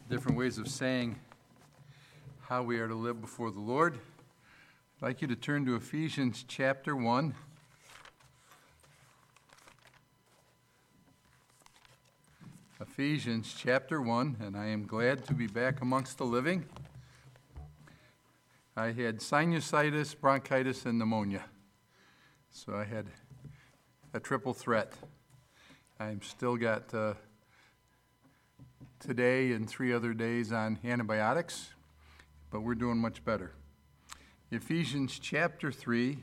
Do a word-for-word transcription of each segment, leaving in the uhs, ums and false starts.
different ways of saying how we are to live before the Lord. I'd like you to turn to Ephesians chapter one. Ephesians chapter one, and I am glad to be back amongst the living. I had sinusitis, bronchitis, and pneumonia. So I had a triple threat. I've still got uh, today and three other days on antibiotics, but we're doing much better. Ephesians chapter three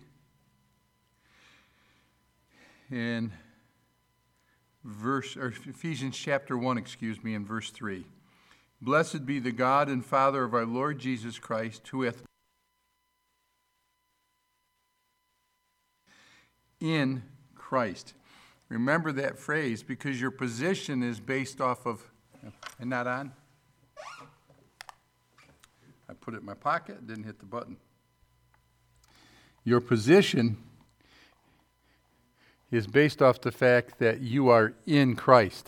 and verse, or Ephesians chapter one, excuse me, in verse three. Blessed be the God and Father of our Lord Jesus Christ, who hath in Christ. Remember that phrase because your position is based off of, and not on? I put it in my pocket, didn't hit the button. Your position is based off the fact that you are in Christ.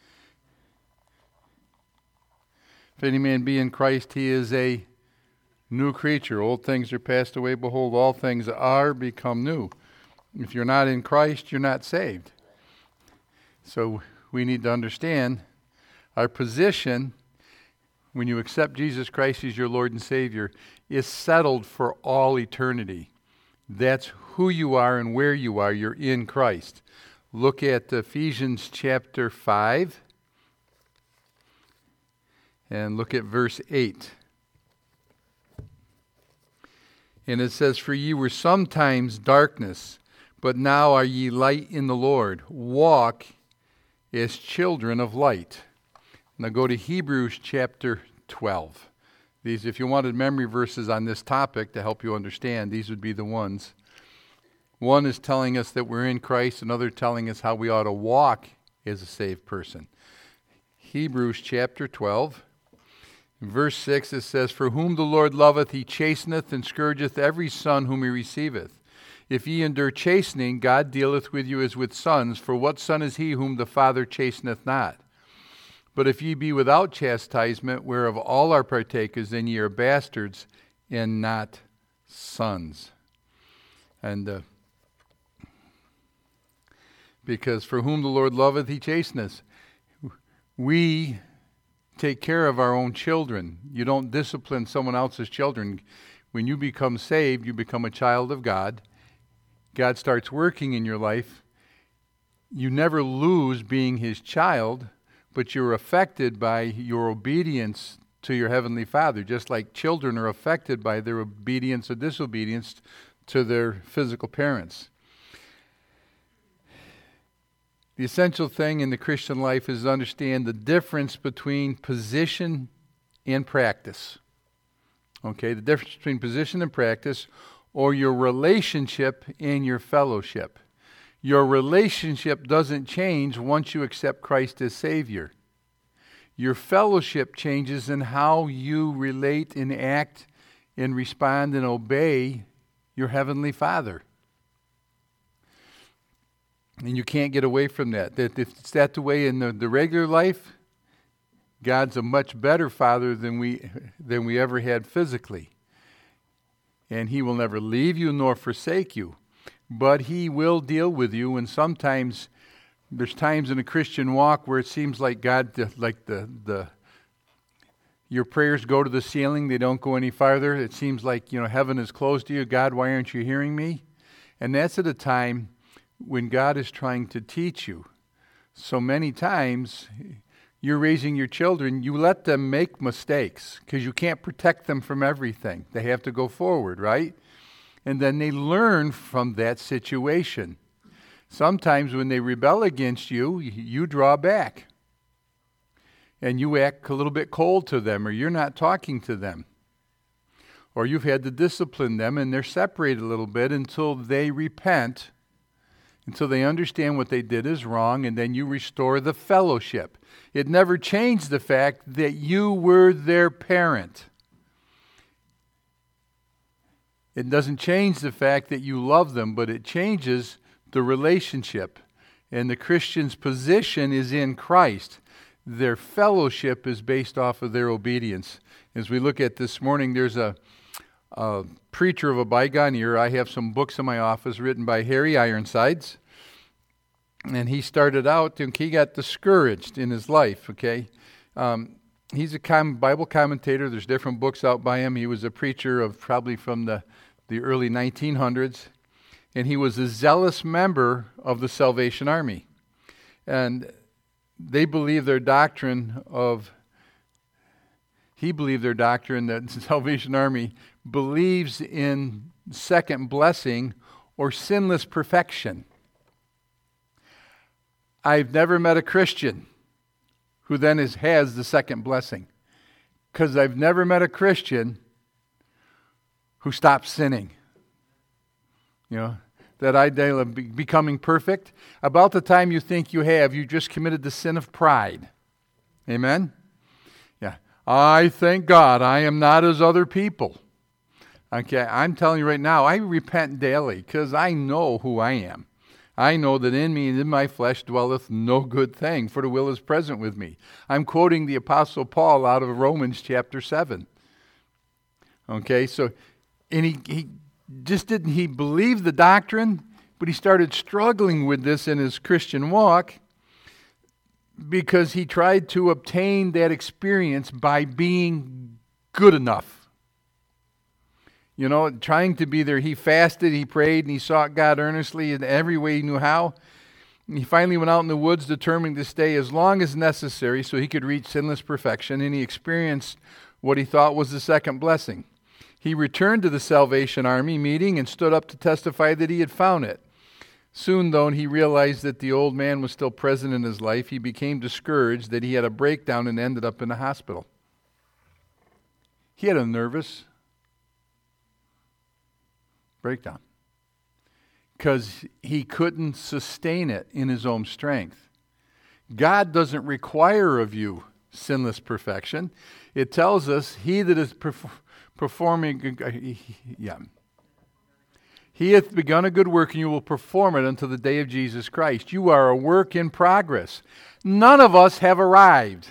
If any man be in Christ, he is a new creature. Old things are passed away. Behold, all things are become new. If you're not in Christ, you're not saved. So we need to understand our position when you accept Jesus Christ as your Lord and Savior is settled for all eternity. That's who you are and where you are. You're in Christ. Look at Ephesians chapter five and look at verse eight. And it says, For ye were sometimes darkness, but now are ye light in the Lord. Walk as children of light. Now go to Hebrews chapter twelve. These, if you wanted memory verses on this topic to help you understand, these would be the ones. One is telling us that we're in Christ, another telling us how we ought to walk as a saved person. Hebrews chapter twelve, in verse six, it says, For whom the Lord loveth, he chasteneth and scourgeth every son whom he receiveth. If ye endure chastening, God dealeth with you as with sons. For what son is he whom the Father chasteneth not? But if ye be without chastisement, whereof all are partakers, then ye are bastards and not sons. And uh, because for whom the Lord loveth, he chasteneth. We take care of our own children. You don't discipline someone else's children. When you become saved, you become a child of God. God starts working in your life. You never lose being his child, but you're affected by your obedience to your heavenly Father, just like children are affected by their obedience or disobedience to their physical parents. The essential thing in the Christian life is to understand the difference between position and practice. Okay, the difference between position and practice, or your relationship and your fellowship. Your relationship doesn't change once you accept Christ as Savior. Your fellowship changes in how you relate and act and respond and obey your Heavenly Father. And you can't get away from that. That if it's that the way in the, the regular life, God's a much better Father than we than we ever had physically. And he will never leave you nor forsake you. But he will deal with you, and sometimes there's times in a Christian walk where it seems like God, like the the your prayers go to the ceiling, they don't go any farther. It seems like, you know, heaven is closed to you. God, why aren't you hearing me? And that's at a time when God is trying to teach you. So many times you're raising your children, you let them make mistakes because you can't protect them from everything. They have to go forward, right? And then they learn from that situation. Sometimes when they rebel against you, you draw back. And you act a little bit cold to them, or you're not talking to them. Or you've had to discipline them, and they're separated a little bit until they repent, until they understand what they did is wrong, and then you restore the fellowship. It never changed the fact that you were their parent. It doesn't change the fact that you love them, but it changes the relationship. And the Christian's position is in Christ. their fellowship is based off of their obedience. As we look at this morning, there's a, a preacher of a bygone era. I have some books in my office written by Harry Ironsides. And he started out, and he got discouraged in his life, okay? Um, he's a com- Bible commentator. There's different books out by him. He was a preacher of probably from the, the early nineteen hundreds. And he was a zealous member of the Salvation Army. And they believe their doctrine of, he believed their doctrine that the Salvation Army believes in second blessing or sinless perfection. I've never met a Christian who then is, has the second blessing. Because I've never met a Christian who stops sinning. You know, that ideal of be- becoming perfect. About the time you think you have, you just committed the sin of pride. Amen? Yeah. I thank God I am not as other people. Okay, I'm telling you right now, I repent daily because I know who I am. I know that in me and in my flesh dwelleth no good thing, for the will is present with me. I'm quoting the Apostle Paul out of Romans chapter seven. Okay, so, and he, he just didn't, he believed the doctrine, but he started struggling with this in his Christian walk because he tried to obtain that experience by being good enough. You know, trying to be there. He fasted, he prayed, and he sought God earnestly in every way he knew how. And he finally went out in the woods determined to stay as long as necessary so he could reach sinless perfection, and he experienced what he thought was the second blessing. He returned to the Salvation Army meeting and stood up to testify that he had found it. Soon, though, he realized that the old man was still present in his life. He became discouraged that he had a breakdown and ended up in the hospital. He had a nervous breakdown because he couldn't sustain it in his own strength. God doesn't require of you sinless perfection. It tells us he that is perf- performing, yeah, he hath begun a good work and you will perform it until the day of Jesus Christ. You are a work in progress. None of us have arrived.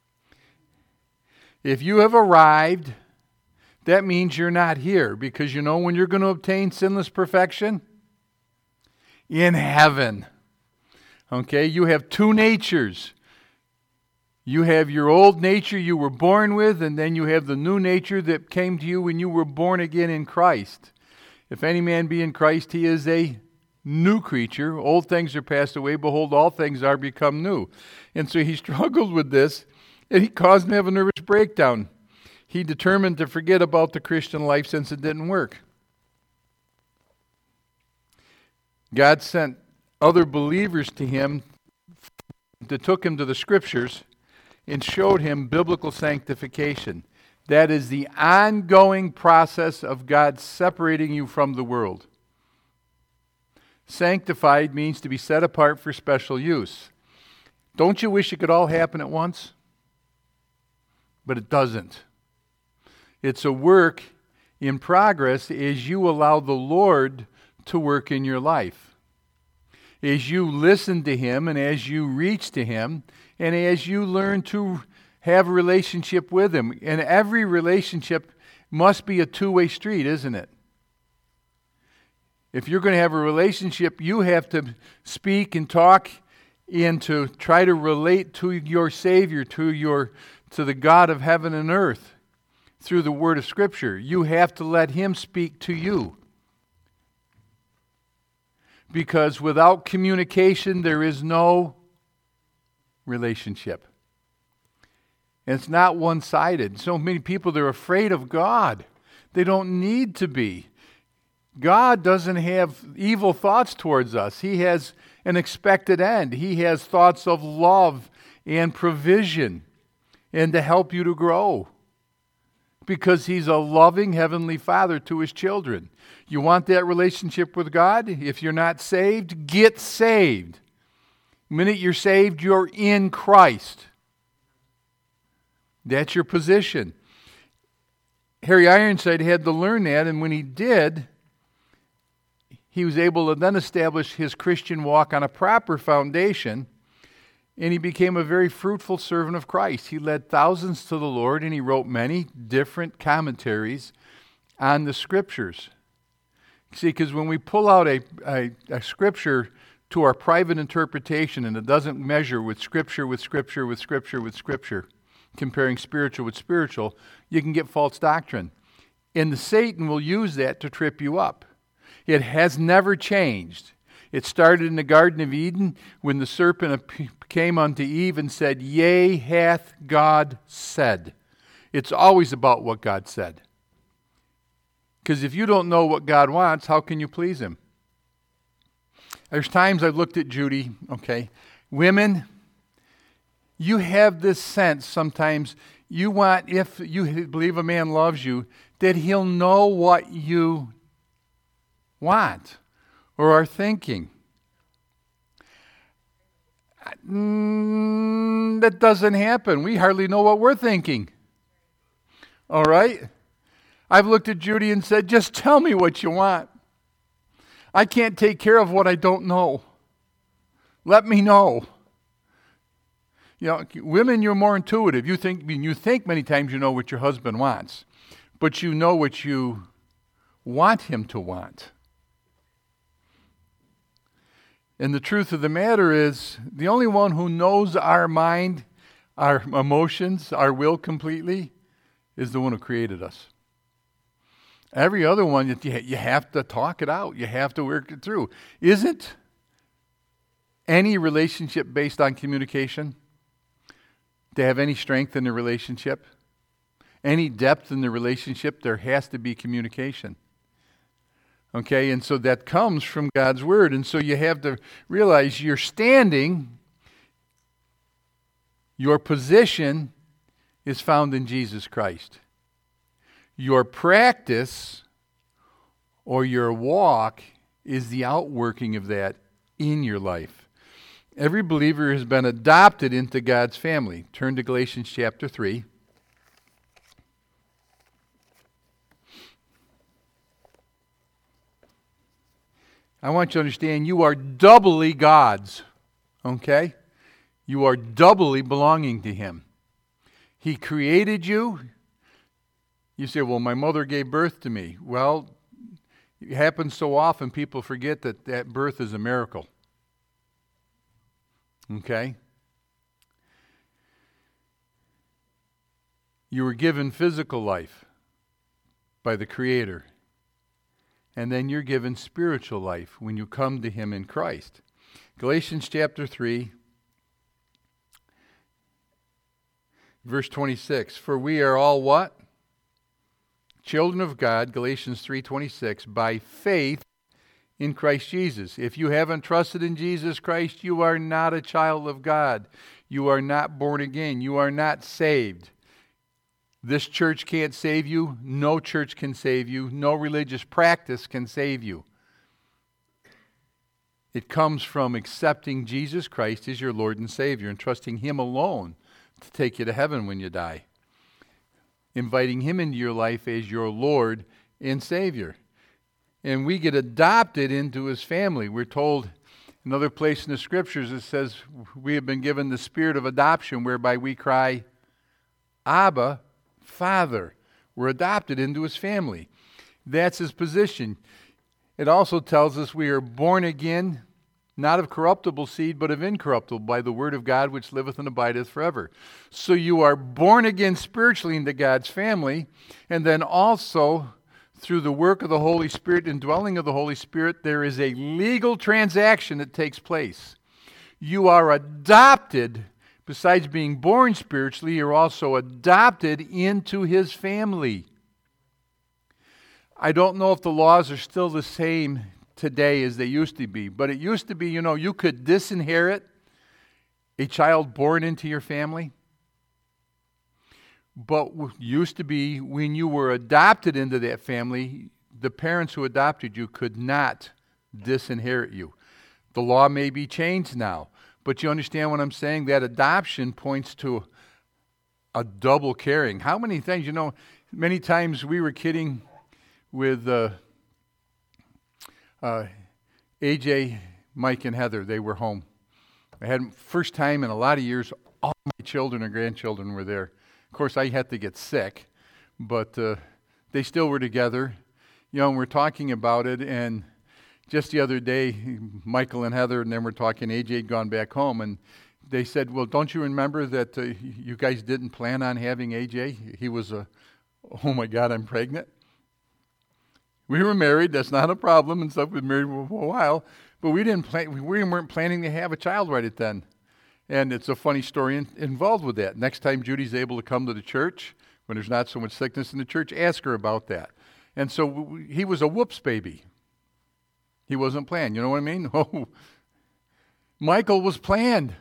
If you have arrived, that means you're not here, because you know when you're going to obtain sinless perfection? In heaven. Okay, you have two natures. You have your old nature you were born with, and then you have the new nature that came to you when you were born again in Christ. If any man be in Christ, he is a new creature. Old things are passed away. Behold, all things are become new. And so he struggled with this, and he caused him to have a nervous breakdown. He determined to forget about the Christian life since it didn't work. God sent other believers to him that took him to the Scriptures and showed him biblical sanctification. That is the ongoing process of God separating you from the world. Sanctified means to be set apart for special use. Don't you wish it could all happen at once? But it doesn't. It's a work in progress as you allow the Lord to work in your life. As you listen to Him and as you reach to Him and as you learn to have a relationship with Him. And every relationship must be a two-way street, isn't it? If you're going to have a relationship, you have to speak and talk and to try to relate to your Savior, to your to the God of heaven and earth through the Word of Scripture. You have to let Him speak to you. Because without communication, there is no relationship. And it's not one-sided. So many people, they're afraid of God. They don't need to be. God doesn't have evil thoughts towards us. He has an expected end. He has thoughts of love and provision and to help you to grow. Because He's a loving Heavenly Father to His children. You want that relationship with God? If you're not saved, get saved. The minute you're saved, you're in Christ. That's your position. Harry Ironside had to learn that, and when he did, he was able to then establish his Christian walk on a proper foundation. And he became a very fruitful servant of Christ. He led thousands to the Lord, and he wrote many different commentaries on the Scriptures. See, because when we pull out a, a, a Scripture to our private interpretation, and it doesn't measure with Scripture, with Scripture, with Scripture, with Scripture, comparing spiritual with spiritual, you can get false doctrine. And the Satan will use that to trip you up. It has never changed. It started in the Garden of Eden when the serpent came unto Eve and said, "Yea, hath God said." It's always about what God said. Because if you don't know what God wants, how can you please Him? There's times I've looked at Judy, okay, women, you have this sense sometimes, you want, if you believe a man loves you, that he'll know what you want or are thinking. Mm, that doesn't happen. We hardly know what we're thinking. All right? I've looked at Judy and said, just tell me what you want. I can't take care of what I don't know. Let me know. You know, women, you're more intuitive. You think, I mean, you think many times you know what your husband wants, but you know what you want him to want. And the truth of the matter is, the only one who knows our mind, our emotions, our will completely is the one who created us. Every other one, you have to talk it out. You have to work it through. Isn't any relationship based on communication? To have any strength in the relationship, any depth in the relationship, there has to be communication. Okay, and so that comes from God's Word. And so you have to realize your standing, your position is found in Jesus Christ. Your practice or your walk is the outworking of that in your life. Every believer has been adopted into God's family. Turn to Galatians chapter three. I want you to understand you are doubly God's, okay? You are doubly belonging to Him. He created you. You say, well, my mother gave birth to me. Well, it happens so often people forget that that birth is a miracle. Okay? You were given physical life by the Creator. And then you're given spiritual life when you come to Him in Christ. Galatians chapter three, verse twenty-six. For we are all what? Children of God, Galatians three twenty-six, by faith in Christ Jesus. If you haven't trusted in Jesus Christ, you are not a child of God. You are not born again. You are not saved. This church can't save you. No church can save you. No religious practice can save you. It comes from accepting Jesus Christ as your Lord and Savior and trusting Him alone to take you to heaven when you die. Inviting Him into your life as your Lord and Savior. And we get adopted into His family. We're told another place in the Scriptures it says we have been given the spirit of adoption whereby we cry, Abba, Father. We're adopted into His family. That's His position. It also tells us we are born again, not of corruptible seed, but of incorruptible, by the word of God which liveth and abideth forever. So you are born again spiritually into God's family, and then also through the work of the Holy Spirit and dwelling of the Holy Spirit, there is a legal transaction that takes place. You are adopted. Besides being born spiritually, you're also adopted into His family. I don't know if the laws are still the same today as they used to be, but it used to be, you know, you could disinherit a child born into your family. But it used to be when you were adopted into that family, the parents who adopted you could not disinherit you. The law may be changed now. But you understand what I'm saying? That adoption points to a double caring. How many things, you know, many times we were kidding with uh, uh, A J, Mike, and Heather. They were home. I had first time in a lot of years, all my children and grandchildren were there. Of course, I had to get sick, but uh, they still were together. You know, and we're talking about it, and just the other day, Michael and Heather and them were talking. A J had gone back home, and they said, well, don't you remember that uh, you guys didn't plan on having A J? He was a, oh my God, I'm pregnant. We were married. That's not a problem and stuff. We've been married for a while, but we didn't plan. We weren't planning to have a child right at then. And it's a funny story in, involved with that. Next time Judy's able to come to the church, when there's not so much sickness in the church, ask her about that. And so we, he was a whoops baby. He wasn't planned. You know what I mean? Oh, Michael was planned.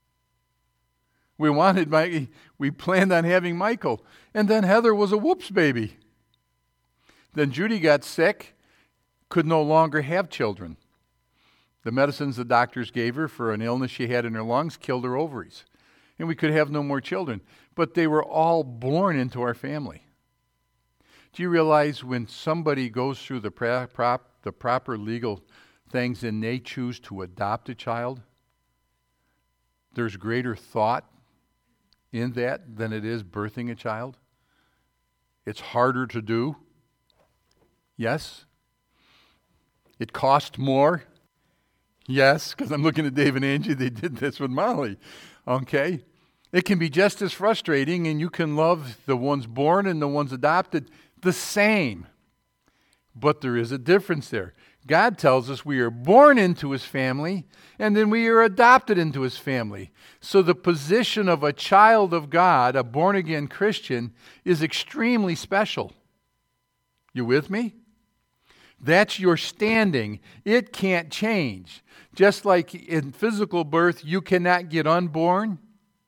We wanted Mike. We planned on having Michael, and then Heather was a whoops baby. Then Judy got sick, could no longer have children. The medicines the doctors gave her for an illness she had in her lungs killed her ovaries, and we could have no more children. But they were all born into our family. Do you realize when somebody goes through the pra- prop, the proper legal things and they choose to adopt a child, there's greater thought in that than it is birthing a child? It's harder to do. Yes. It cost more. Yes, because I'm looking at Dave and Angie. They did this with Molly. Okay. It can be just as frustrating, and you can love the ones born and the ones adopted the same. But there is a difference there. God tells us we are born into His family, and then we are adopted into His family. So the position of a child of God, a born-again Christian, is extremely special. You with me? That's your standing. It can't change. Just like in physical birth, you cannot get unborn.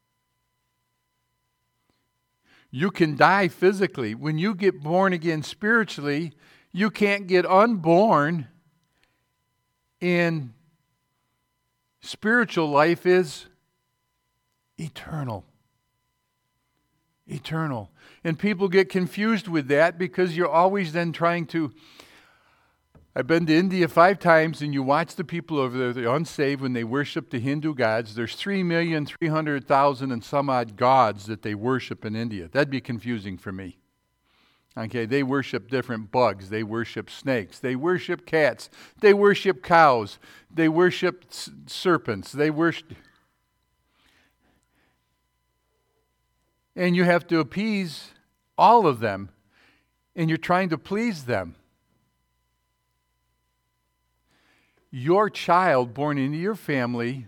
You can die physically. When you get born again spiritually, you can't get unborn. And spiritual life is eternal. Eternal. And people get confused with that because you're always then trying to... I've been to India five times, and you watch the people over there, they're unsaved when they worship the Hindu gods. There's three million three hundred thousand and some odd gods that they worship in India. That'd be confusing for me. Okay, they worship different bugs. They worship snakes. They worship cats. They worship cows. They worship s- serpents. They worship... And you have to appease all of them, and you're trying to please them. Your child born into your family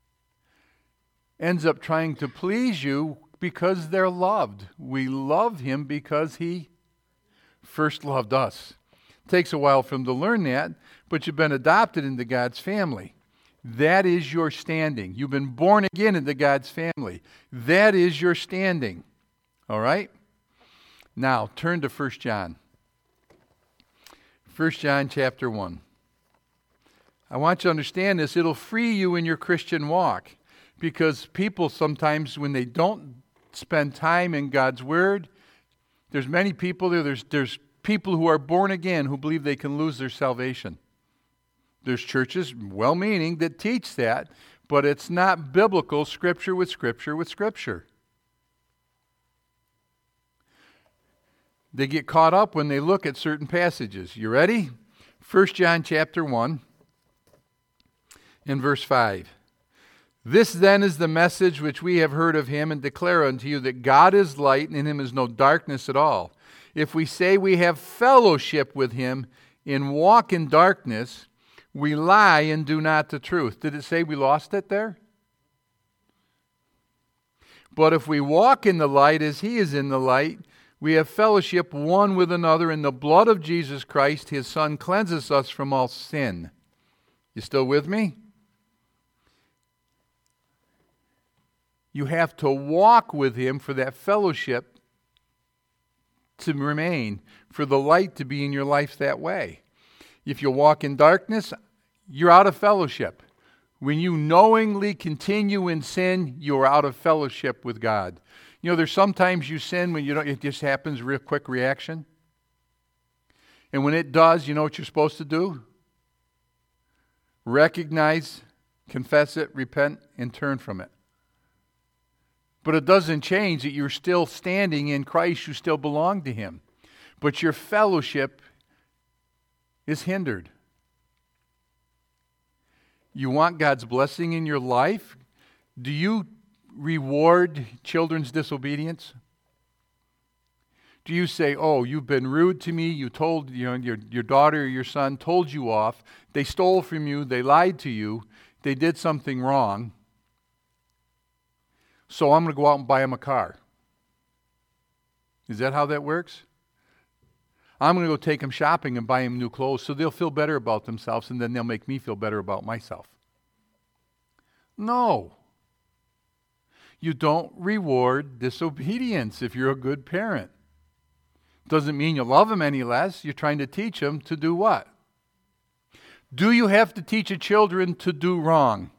ends up trying to please you because they're loved. We love him because he first loved us. It takes a while for them to learn that, but you've been adopted into God's family. That is your standing. You've been born again into God's family. That is your standing. All right? Now, turn to First John. First John chapter one. I want you to understand this. It'll free you in your Christian walk, because people sometimes, when they don't spend time in God's Word, there's many people there. There's, there's people who are born again who believe they can lose their salvation. There's churches, well-meaning, that teach that, but it's not biblical, Scripture with Scripture with Scripture. They get caught up when they look at certain passages. You ready? First John chapter one. In verse five, this then is the message which we have heard of him and declare unto you, that God is light and in him is no darkness at all. If we say we have fellowship with him and walk in darkness, we lie and do not the truth. Did it say we lost it there? But if we walk in the light as he is in the light, we have fellowship one with another, and the blood of Jesus Christ, his Son, cleanses us from all sin. You still with me? You have to walk with him for that fellowship to remain, for the light to be in your life that way. If you walk in darkness, you're out of fellowship. When you knowingly continue in sin, you're out of fellowship with God. You know, there's sometimes you sin when you don't, it just happens, real quick reaction. And when it does, you know what you're supposed to do? Recognize Confess it, repent, and turn from it. But it doesn't change that you're still standing in Christ. You still belong to Him. But your fellowship is hindered. You want God's blessing in your life? Do you reward children's disobedience? Do you say, oh, you've been rude to me, you told, you know, your, your daughter or your son told you off, they stole from you, they lied to you, they did something wrong, so I'm going to go out and buy them a car. Is that how that works? I'm going to go take them shopping and buy them new clothes so they'll feel better about themselves and then they'll make me feel better about myself. No. You don't reward disobedience if you're a good parent. Doesn't mean you love them any less. You're trying to teach them to do what? Do you have to teach your children to do wrong?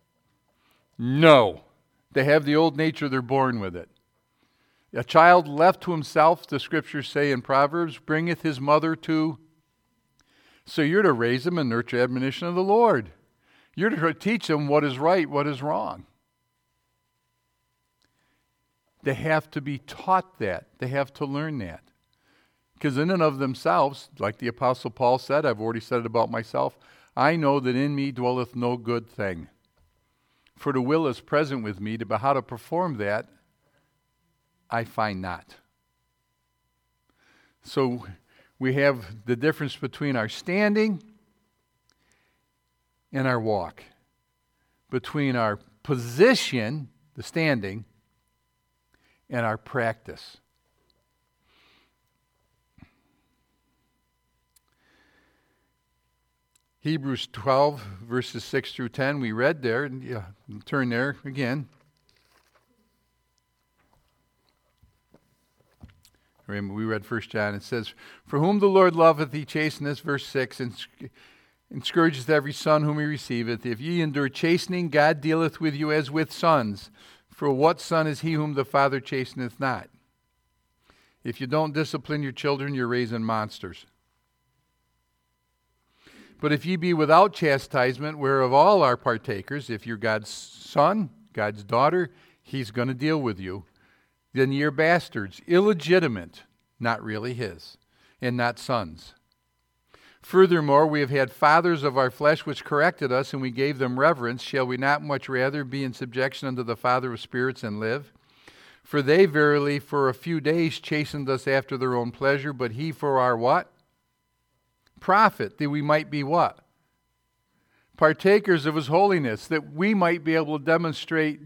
No. They have the old nature, they're born with it. A child left to himself, the scriptures say in Proverbs, bringeth his mother to. So you're to raise them and nurture admonition of the Lord. You're to teach them what is right, what is wrong. They have to be taught that. They have to learn that. Because in and of themselves, like the Apostle Paul said, I've already said it about myself, I know that in me dwelleth no good thing. For the will is present with me, but how to perform that, I find not. So we have the difference between our standing and our walk. Between our position, the standing, and our practice. Hebrews twelve, verses six through ten, we read there. Yeah, turn there again. We read First John. It says, for whom the Lord loveth, he chasteneth, verse six, and, and scourgeth every son whom he receiveth. If ye endure chastening, God dealeth with you as with sons. For what son is he whom the Father chasteneth not? If you don't discipline your children, you're raising monsters. But if ye be without chastisement, whereof all are partakers, if you're God's son, God's daughter, He's going to deal with you. Then ye are bastards, illegitimate, not really His, and not sons. Furthermore, we have had fathers of our flesh which corrected us, and we gave them reverence. Shall we not much rather be in subjection unto the Father of spirits and live? For they verily for a few days chastened us after their own pleasure, but He for our what? Profit, that we might be what? Partakers of His holiness, that we might be able to demonstrate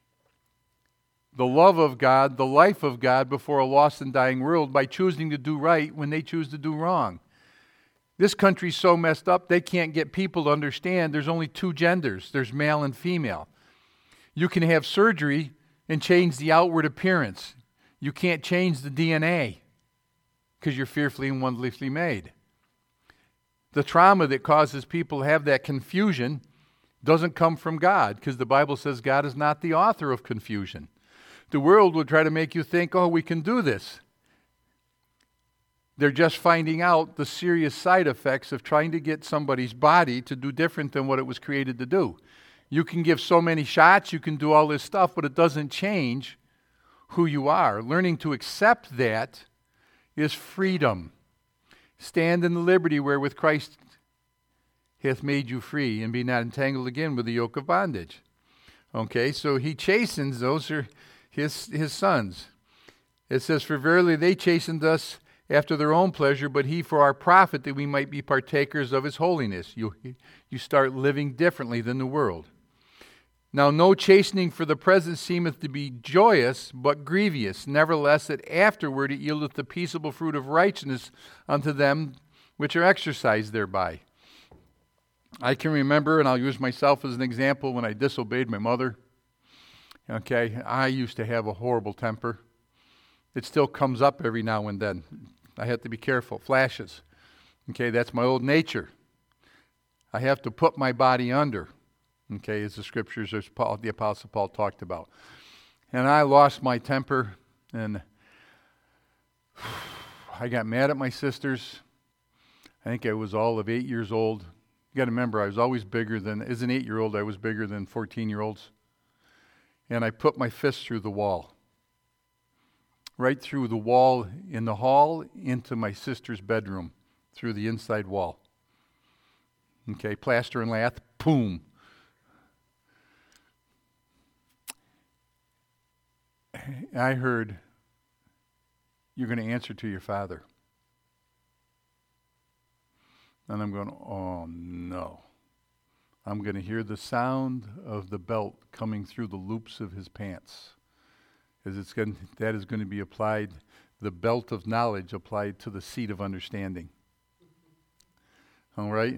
the love of God, the life of God before a lost and dying world by choosing to do right when they choose to do wrong. This country's so messed up, they can't get people to understand there's only two genders. There's male and female. You can have surgery and change the outward appearance. You can't change the D N A because you're fearfully and wonderfully made. The trauma that causes people to have that confusion doesn't come from God, because the Bible says God is not the author of confusion. The world will try to make you think, oh, we can do this. They're just finding out the serious side effects of trying to get somebody's body to do different than what it was created to do. You can give so many shots, you can do all this stuff, but it doesn't change who you are. Learning to accept that is freedom. Stand in the liberty wherewith Christ hath made you free, and be not entangled again with the yoke of bondage. Okay, so He chastens, those are his, his sons. It says, for verily they chastened us after their own pleasure, but He for our profit, that we might be partakers of His holiness. You, you start living differently than the world. Now no chastening for the present seemeth to be joyous, but grievous. Nevertheless, that afterward it yieldeth the peaceable fruit of righteousness unto them which are exercised thereby. I can remember, and I'll use myself as an example, when I disobeyed my mother. Okay, I used to have a horrible temper. It still comes up every now and then. I have to be careful. Flashes. Okay, that's my old nature. I have to put my body under. Okay, as the scriptures, as Paul, the Apostle Paul talked about. And I lost my temper, and I got mad at my sisters. I think I was all of eight years old. You got to remember, I was always bigger than, as an eight-year-old, I was bigger than fourteen-year-olds. And I put my fist through the wall. Right through the wall in the hall into my sister's bedroom, through the inside wall. Okay, plaster and lath, boom. I heard, you're going to answer to your father. And I'm going, oh no. I'm going to hear the sound of the belt coming through the loops of his pants. As it's going, that is going to be applied, the belt of knowledge applied to the seat of understanding. All right?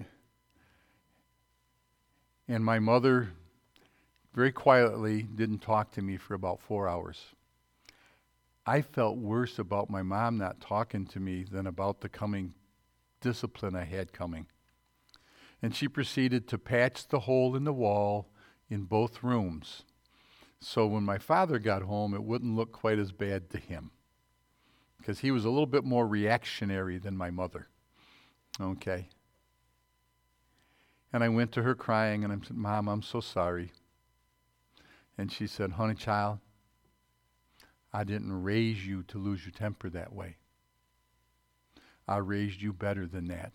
And my mother, very quietly, didn't talk to me for about four hours. I felt worse about my mom not talking to me than about the coming discipline I had coming. And she proceeded to patch the hole in the wall in both rooms. So when my father got home, it wouldn't look quite as bad to him. Because he was a little bit more reactionary than my mother. Okay. And I went to her crying, and I said, Mom, I'm so sorry. And she said, honey, child, I didn't raise you to lose your temper that way. I raised you better than that.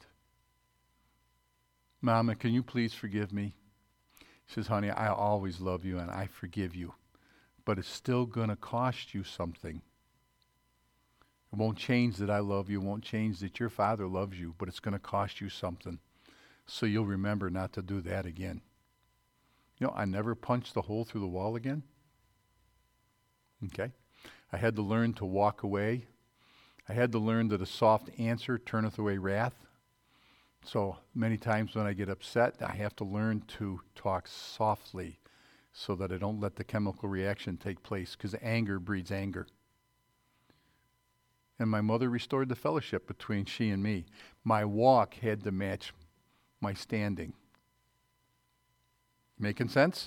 Mama, can you please forgive me? She says, honey, I always love you and I forgive you. But it's still going to cost you something. It won't change that I love you. It won't change that your father loves you. But it's going to cost you something. So you'll remember not to do that again. You know, I never punched the hole through the wall again. Okay? I had to learn to walk away. I had to learn that a soft answer turneth away wrath. So many times when I get upset, I have to learn to talk softly so that I don't let the chemical reaction take place, because anger breeds anger. And my mother restored the fellowship between she and me. My walk had to match my standing. Making sense?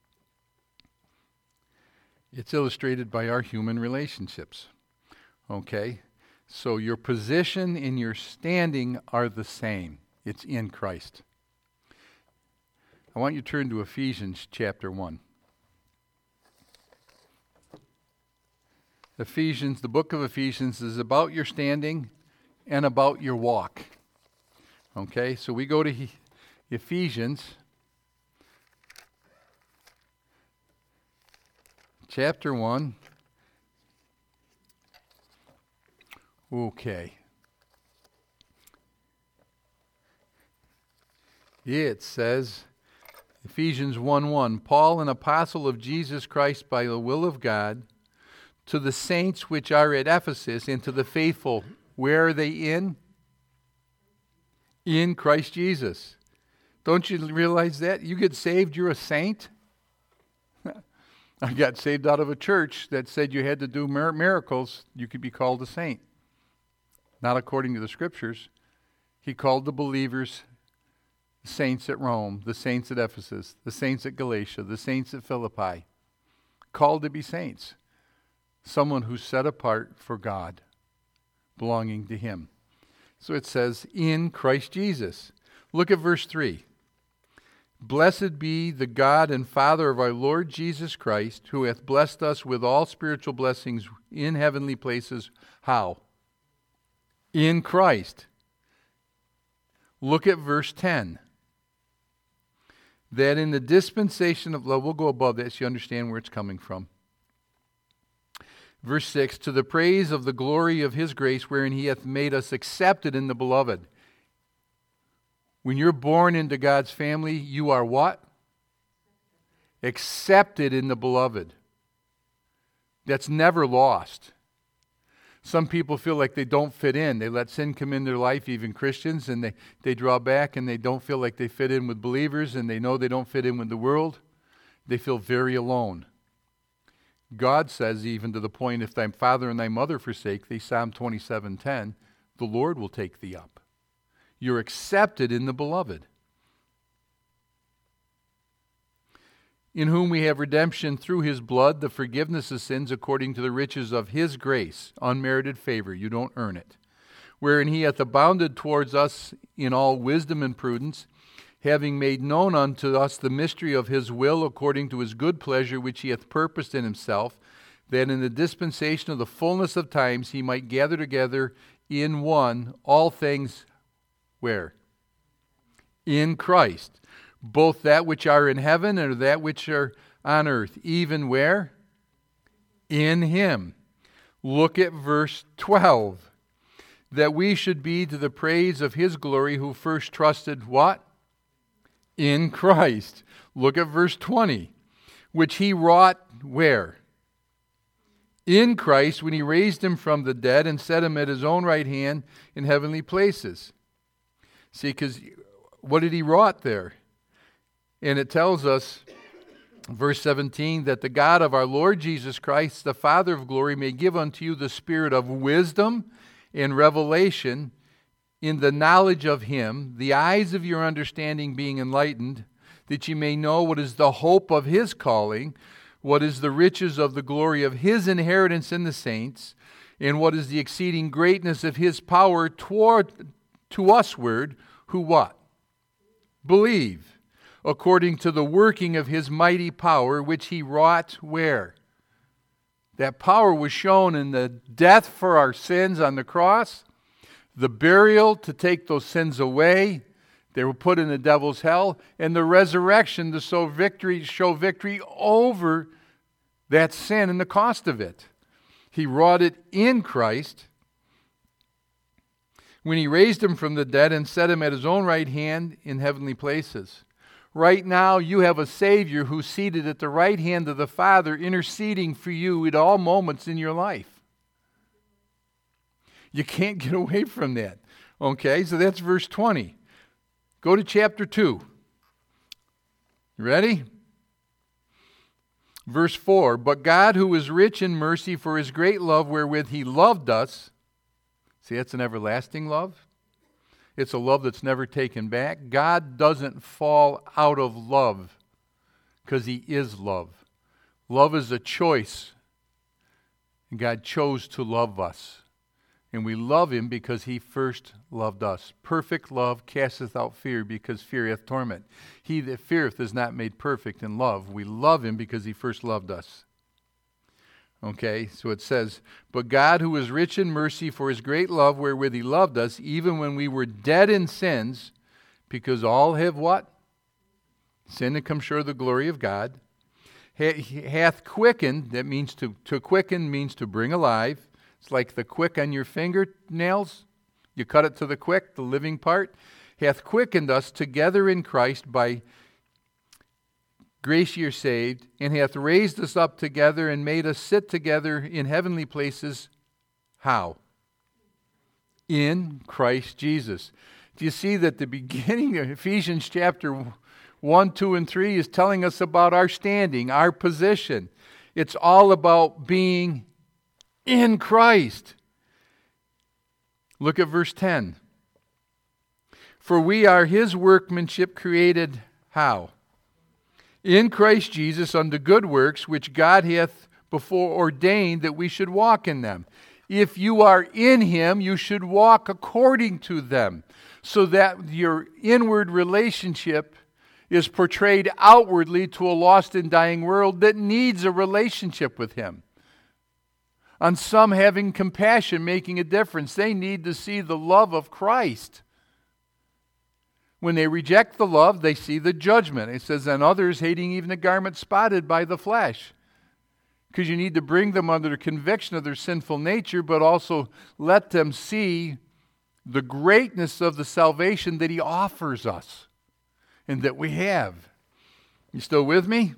It's illustrated by our human relationships. Okay? So your position and your standing are the same. It's in Christ. I want you to turn to Ephesians chapter one. Ephesians, the book of Ephesians is about your standing and about your walk. Okay, so we go to he- Ephesians chapter one. Okay. It says, Ephesians one one, Paul, an apostle of Jesus Christ by the will of God, to the saints which are at Ephesus, and to the faithful. Where are they in? In Christ Jesus. Don't you realize that? You get saved, you're a saint? I got saved out of a church that said you had to do mir- miracles, you could be called a saint. Not according to the scriptures. He called the believers the saints at Rome, the saints at Ephesus, the saints at Galatia, the saints at Philippi. Called to be saints. Someone who's set apart for God, belonging to Him. So it says, in Christ Jesus. Look at verse three. Blessed be the God and Father of our Lord Jesus Christ, who hath blessed us with all spiritual blessings in heavenly places. How? In Christ. Look at verse ten. That in the dispensation of love, we'll go above that so you understand where it's coming from. Verse six, to the praise of the glory of His grace, wherein He hath made us accepted in the beloved. When you're born into God's family, you are what? Accepted in the beloved. That's never lost. Some people feel like they don't fit in. They let sin come in their life, even Christians, and they, they draw back and they don't feel like they fit in with believers, and they know they don't fit in with the world. They feel very alone. God says, even to the point, if thy father and thy mother forsake thee, Psalm twenty-seven ten, the Lord will take thee up. You're accepted in the beloved. In whom we have redemption through His blood, the forgiveness of sins according to the riches of His grace, unmerited favor, you don't earn it, wherein He hath abounded towards us in all wisdom and prudence, having made known unto us the mystery of his will according to his good pleasure, which he hath purposed in himself, that in the dispensation of the fullness of times he might gather together in one all things, where? In Christ, both that which are in heaven and that which are on earth, even where? In him. Look at verse twelve. That we should be to the praise of his glory, who first trusted what? In Christ. Look at verse twenty. Which he wrought where? In Christ, when he raised him from the dead and set him at his own right hand in heavenly places. See, because what did he wrought there? And it tells us, verse seventeen, that the God of our Lord Jesus Christ, the Father of glory, may give unto you the spirit of wisdom and revelation in the knowledge of him, the eyes of your understanding being enlightened, that you may know what is the hope of his calling, what is the riches of the glory of his inheritance in the saints, and what is the exceeding greatness of his power toward to usward, who what? Believe, according to the working of his mighty power, which he wrought where? That power was shown in the death for our sins on the cross, the burial to take those sins away. They were put in the devil's hell, and the resurrection to show victory, show victory over that sin and the cost of it. He wrought it in Christ when he raised him from the dead and set him at his own right hand in heavenly places. Right now, you have a Savior who's seated at the right hand of the Father, interceding for you at all moments in your life. You can't get away from that. Okay, so that's verse twenty. Go to chapter two. You ready? Verse four, but God, who is rich in mercy for his great love wherewith he loved us. See, that's an everlasting love. It's a love that's never taken back. God doesn't fall out of love because he is love. Love is a choice. And God chose to love us. And we love him because he first loved us. Perfect love casteth out fear, because fear hath torment. He that feareth is not made perfect in love. We love him because he first loved us. Okay, so it says, but God, who is rich in mercy for his great love wherewith he loved us, even when we were dead in sins, because all have what? Sinned and come short of the glory of God, hath quickened, that means to, to quicken means to bring alive. It's like the quick on your fingernails. You cut it to the quick, the living part. Hath quickened us together in Christ, by grace ye are saved, and hath raised us up together and made us sit together in heavenly places. How? In Christ Jesus. Do you see that the beginning of Ephesians chapter one, two, and three is telling us about our standing, our position. It's all about being in Christ. Look at verse ten. For we are his workmanship, created how? In Christ Jesus unto good works, which God hath before ordained that we should walk in them. If you are in him, you should walk according to them, so that your inward relationship is portrayed outwardly to a lost and dying world that needs a relationship with him. On some, having compassion, making a difference. They need to see the love of Christ. When they reject the love, they see the judgment. It says, and others hating even the garment spotted by the flesh. Because you need to bring them under the conviction of their sinful nature, but also let them see the greatness of the salvation that he offers us and that we have. You still with me?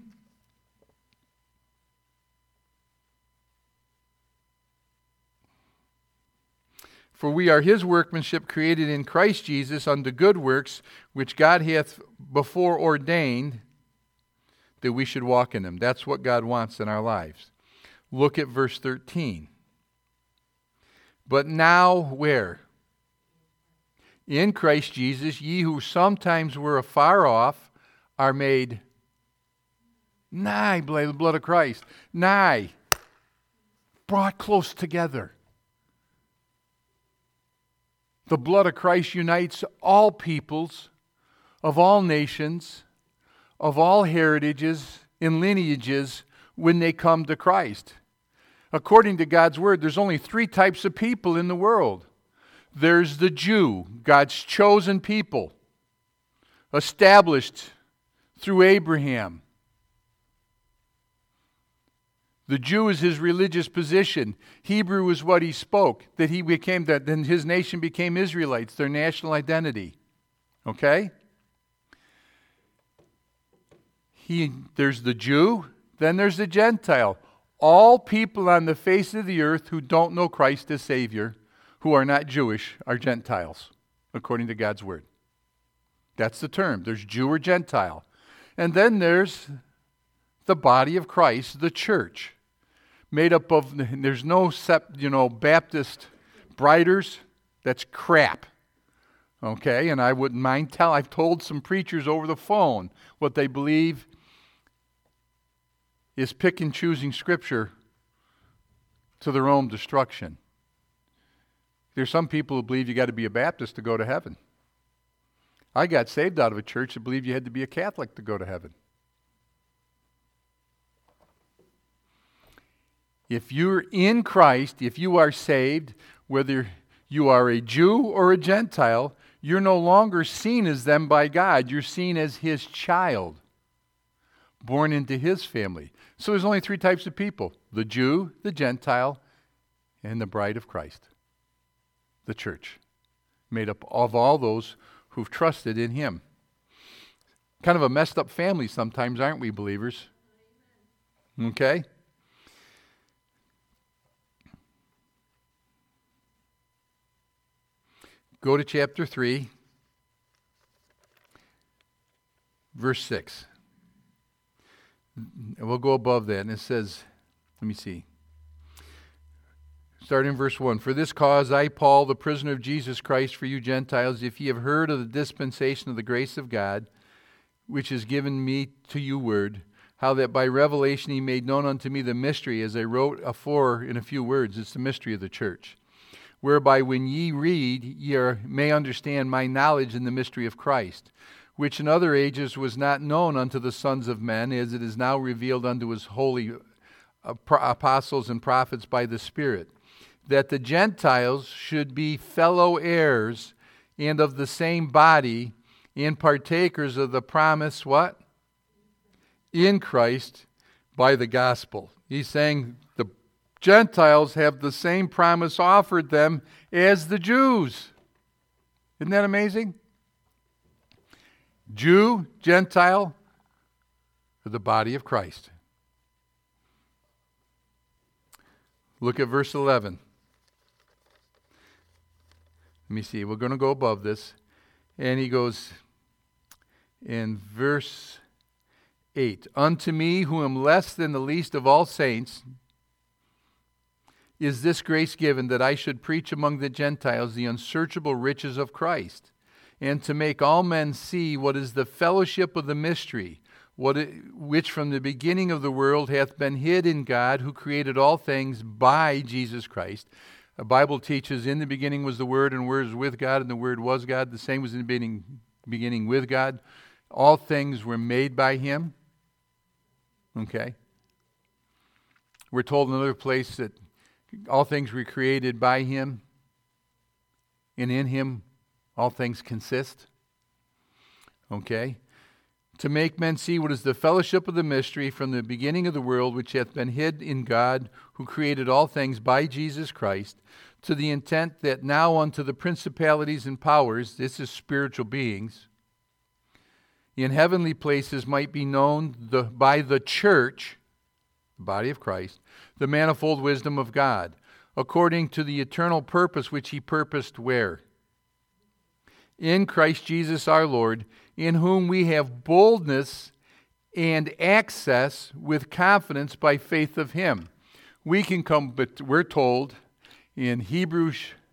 For we are his workmanship, created in Christ Jesus unto good works, which God hath before ordained that we should walk in them. That's what God wants in our lives. Look at verse thirteen. But now where? In Christ Jesus, ye who sometimes were afar off are made nigh by the blood of Christ. Nigh. Brought close together. The blood of Christ unites all peoples, of all nations, of all heritages and lineages when they come to Christ. According to God's word, there's only three types of people in the world. There's the Jew, God's chosen people, established through Abraham. The Jew is his religious position. Hebrew is what he spoke, that he became that, then his nation became Israelites, their national identity. Okay? He, there's the Jew, then there's the Gentile. All people on the face of the earth who don't know Christ as Savior, who are not Jewish, are Gentiles, according to God's word. That's the term. There's Jew or Gentile. And then there's the body of Christ, the church, made up of, there's no, you know, Baptist briders. That's crap. Okay, and I wouldn't mind tell. I've told some preachers over the phone what they believe is pick and choosing Scripture to their own destruction. There's some people who believe you got to be a Baptist to go to heaven. I got saved out of a church that believed you had to be a Catholic to go to heaven. If you're in Christ, if you are saved, whether you are a Jew or a Gentile, you're no longer seen as them by God. You're seen as His child, born into His family. So there's only three types of people: the Jew, the Gentile, and the bride of Christ, the church, made up of all those who've trusted in Him. Kind of a messed up family sometimes, aren't we, believers? Okay? Go to chapter three, verse six. We'll go above that, and it says, let me see. Start in verse one. For this cause I, Paul, the prisoner of Jesus Christ for you Gentiles, if ye have heard of the dispensation of the grace of God, which is given me to you word, how that by revelation he made known unto me the mystery, as I wrote afore in a few words. It's the mystery of the church. Whereby when ye read, ye are, may understand my knowledge in the mystery of Christ, which in other ages was not known unto the sons of men, as it is now revealed unto his holy apostles and prophets by the Spirit, that the Gentiles should be fellow heirs and of the same body, and partakers of the promise, what? In Christ by the gospel. He's saying the Gentiles have the same promise offered them as the Jews. Isn't that amazing? Jew, Gentile, are the body of Christ. Look at verse eleven. Let me see. We're going to go above this. And he goes in verse eight. Unto me, who am less than the least of all saints, is this grace given, that I should preach among the Gentiles the unsearchable riches of Christ, and to make all men see what is the fellowship of the mystery, what it, which from the beginning of the world hath been hid in God, who created all things by Jesus Christ. The Bible teaches, in the beginning was the Word, and the Word was with God, and the Word was God. The same was in the beginning, beginning with God. All things were made by Him. Okay? We're told in another place that all things were created by Him, and in Him all things consist. Okay? To make men see what is the fellowship of the mystery from the beginning of the world, which hath been hid in God, who created all things by Jesus Christ, to the intent that now unto the principalities and powers, this is spiritual beings, in heavenly places might be known the, by the church, the body of Christ, the manifold wisdom of God, according to the eternal purpose which He purposed where? In Christ Jesus our Lord, in whom we have boldness and access with confidence by faith of Him. We can come, but we're told in Hebrews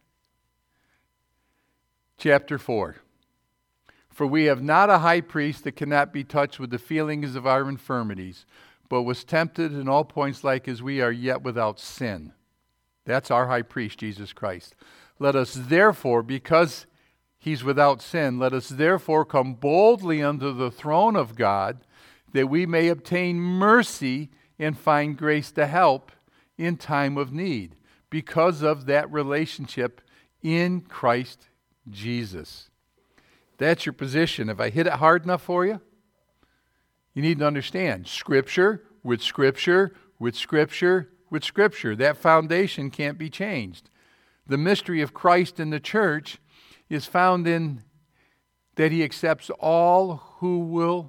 chapter four, for we have not a high priest that cannot be touched with the feelings of our infirmities, but was tempted in all points like as we are, yet without sin. That's our high priest, Jesus Christ. Let us therefore, because He's without sin. Let us therefore come boldly unto the throne of God, that we may obtain mercy and find grace to help in time of need, because of that relationship in Christ Jesus. That's your position. Have I hit it hard enough for you? You need to understand Scripture with Scripture with Scripture with Scripture. That foundation can't be changed. The mystery of Christ in the church is found in that He accepts all who will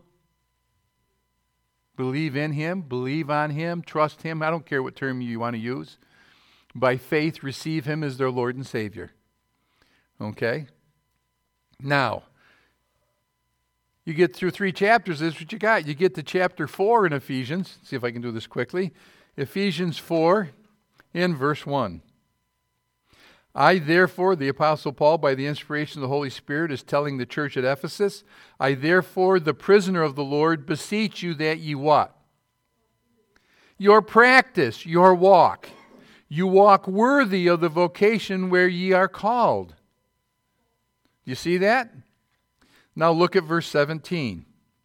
believe in Him, believe on Him, trust Him. I don't care what term you want to use. By faith, receive Him as their Lord and Savior. Okay? Now, you get through three chapters, this is what you got. You get to chapter four in Ephesians. See if I can do this quickly. Ephesians four in verse one. I, therefore, the Apostle Paul, by the inspiration of the Holy Spirit, is telling the church at Ephesus, I, therefore, the prisoner of the Lord, beseech you that ye what? Your practice, your walk. You walk worthy of the vocation where ye are called. You see that? Now look at verse seventeen.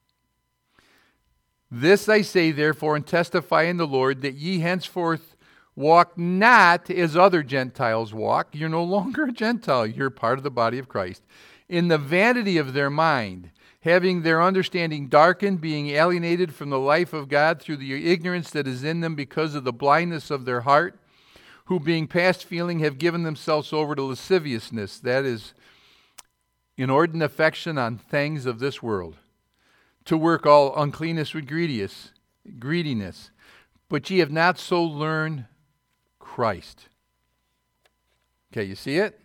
This I say, therefore, and testify in the Lord, that ye henceforth walk not as other Gentiles walk. You're no longer a Gentile. You're part of the body of Christ. In the vanity of their mind, having their understanding darkened, being alienated from the life of God through the ignorance that is in them because of the blindness of their heart, who being past feeling have given themselves over to lasciviousness, that is, inordinate affection on things of this world, to work all uncleanness with greediness, greediness. But ye have not so learned Christ. Okay, you see it?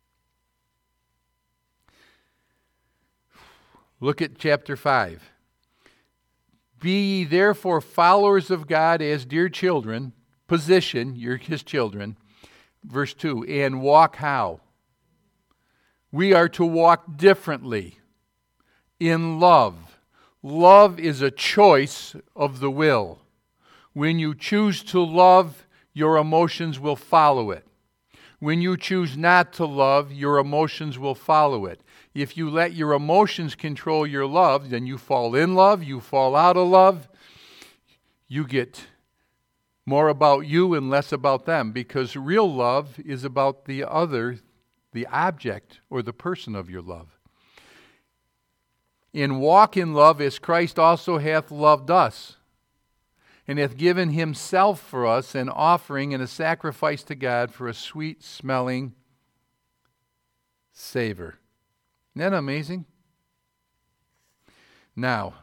Look at chapter five. Be ye therefore followers of God as dear children. Position, you're His children. Verse two, and walk how? We are to walk differently in love. Love is a choice of the will. When you choose to love, your emotions will follow it. When you choose not to love, your emotions will follow it. If you let your emotions control your love, then you fall in love, you fall out of love. You get more about you and less about them, because real love is about the other, the object or the person of your love. And walk in love as Christ also hath loved us, and hath given Himself for us, an offering and a sacrifice to God for a sweet-smelling savor. Isn't that amazing? Now,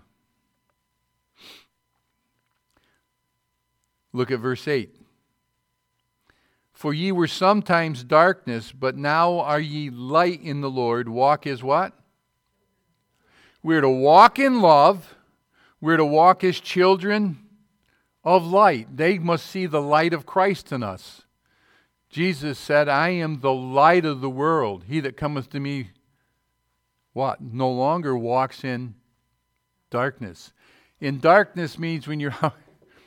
look at verse eight. For ye were sometimes darkness, but now are ye light in the Lord. Walk as what? We're to walk in love. We're to walk as children of light. They must see the light of Christ in us. Jesus said, I am the light of the world. He that cometh to me, what? No longer walks in darkness. In darkness means when you're out.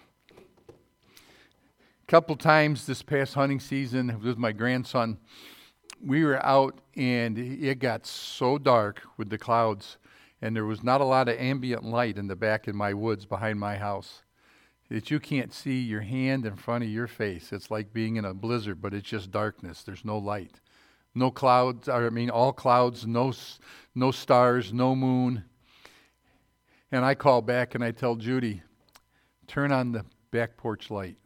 A couple times this past hunting season with my grandson, we were out and it got so dark with the clouds, and there was not a lot of ambient light in the back of my woods behind my house, that you can't see your hand in front of your face. It's like being in a blizzard, but it's just darkness. There's no light. No clouds, I mean all clouds, no, no stars, no moon. And I call back and I tell Judy, turn on the back porch light.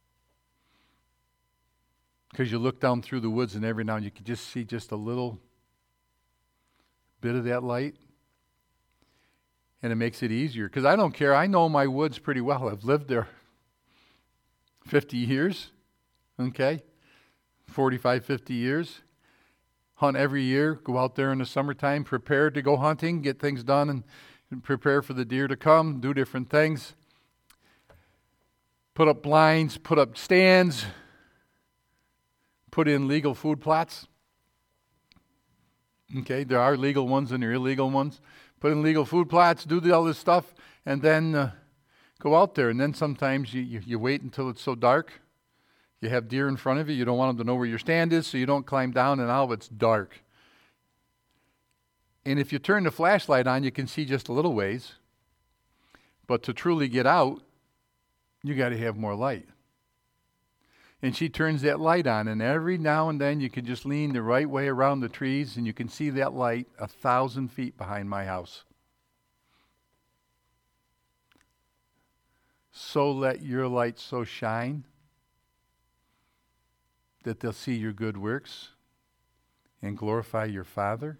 Because you look down through the woods and every now and then you can just see just a little bit of that light. And it makes it easier. Because I don't care. I know my woods pretty well. I've lived there fifty years. Okay? forty-five, fifty years. Hunt every year. Go out there in the summertime. Prepare to go hunting. Get things done and, and prepare for the deer to come. Do different things. Put up blinds. Put up stands. Put in legal food plots. Okay, there are legal ones and there are illegal ones. Put in legal food plots, do all this stuff, and then uh, go out there. And then sometimes you, you, you wait until it's so dark. You have deer in front of you. You don't want them to know where your stand is, so you don't climb down, and now it's dark. And if you turn the flashlight on, you can see just a little ways. But to truly get out, you got to have more light. And she turns that light on, and every now and then you can just lean the right way around the trees, and you can see that light a thousand feet behind my house. So let your light so shine that they'll see your good works and glorify your Father.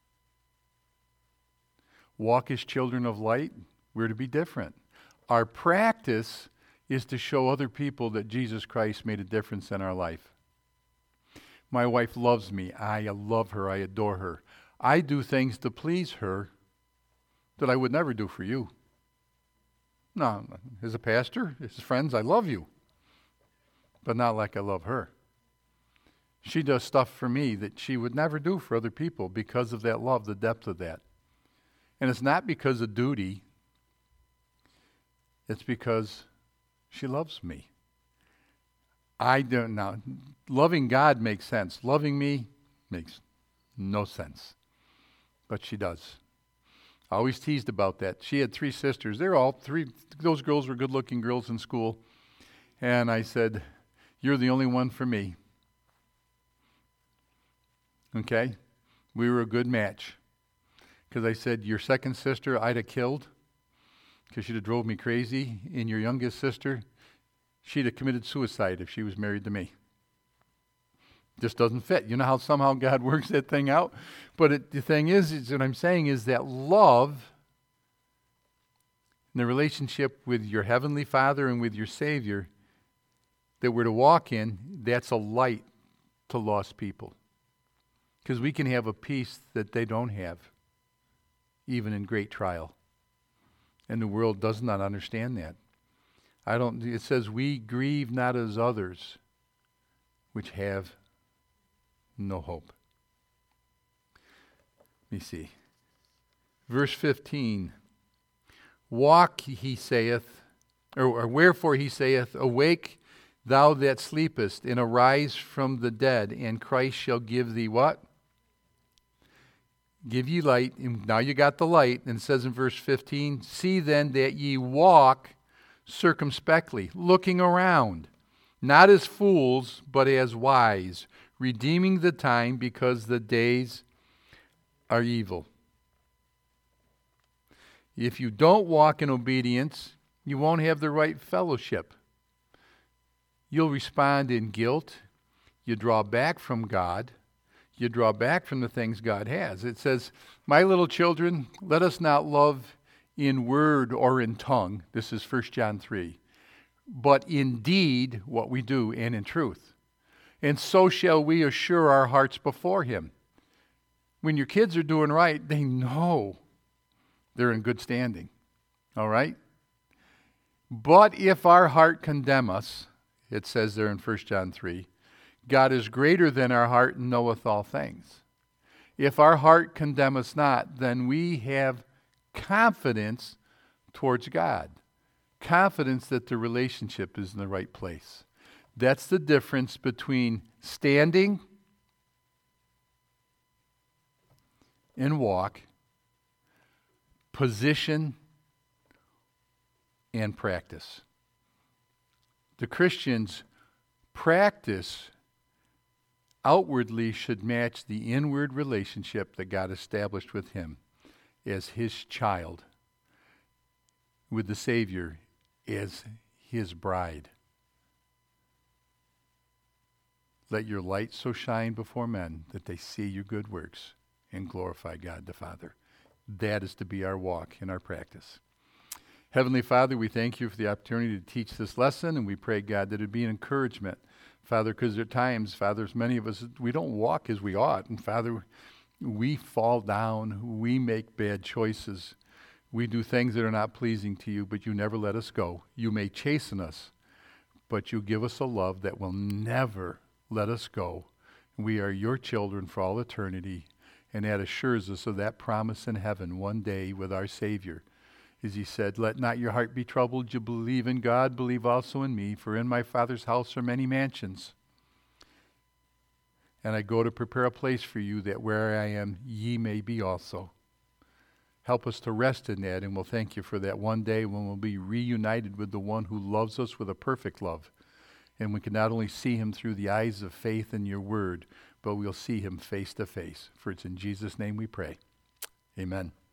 Walk as children of light. We're to be different. Our practice is to show other people that Jesus Christ made a difference in our life. My wife loves me. I love her. I adore her. I do things to please her that I would never do for you. No, as a pastor, as friends, I love you, but not like I love her. She does stuff for me that she would never do for other people because of that love, the depth of that. And it's not because of duty. It's because she loves me. I don't know. Loving God makes sense. Loving me makes no sense. But she does. I always teased about that. She had three sisters. They're all three, those girls were good-looking girls in school. And I said, you're the only one for me. Okay? We were a good match. Because I said, your second sister I'd have killed because she'd have drove me crazy. And your youngest sister, she'd have committed suicide if she was married to me. Just doesn't fit. You know how somehow God works that thing out? But it, the thing is, is, what I'm saying is that love, in the relationship with your Heavenly Father and with your Savior, that we're to walk in, that's a light to lost people. Because we can have a peace that they don't have, even in great trial. And the world does not understand that. I don't. It says, we grieve not as others, which have no hope. Let me see. Verse fifteen. Walk, he saith, or, or wherefore he saith, awake, thou that sleepest, and arise from the dead, and Christ shall give thee what? Give ye light. And now you got the light. And it says in verse fifteen, see then that ye walk circumspectly, looking around, not as fools, but as wise, redeeming the time, because the days are evil. If you don't walk in obedience, you won't have the right fellowship. You'll respond in guilt. You draw back from God. You draw back from the things God has. It says, my little children, let us not love in word or in tongue. This is First John three. But in deed, what we do, and in truth. And so shall we assure our hearts before Him. When your kids are doing right, they know they're in good standing. All right? But if our heart condemn us, it says there in First John three, God is greater than our heart and knoweth all things. If our heart condemn us not, then we have confidence towards God. Confidence that the relationship is in the right place. That's the difference between standing and walk, position and practice. The Christian's practice outwardly should match the inward relationship that God established with him as his child, with the Savior as his bride. Let your light so shine before men that they see your good works and glorify God the Father. That is to be our walk and our practice. Heavenly Father, we thank you for the opportunity to teach this lesson, and we pray, God, that it be an encouragement, Father, because there are times, Father, many of us, we don't walk as we ought. And Father, we fall down. We make bad choices. We do things that are not pleasing to you, but you never let us go. You may chasten us, but you give us a love that will never let us go. We are your children for all eternity, and that assures us of that promise in heaven one day with our Savior. As he said, let not your heart be troubled. You believe in God, believe also in me, for in my Father's house are many mansions. And I go to prepare a place for you, that where I am, ye may be also. Help us to rest in that, and we'll thank you for that one day when we'll be reunited with the one who loves us with a perfect love. And we can not only see him through the eyes of faith in your word, but we'll see him face to face. For it's in Jesus' name we pray. Amen.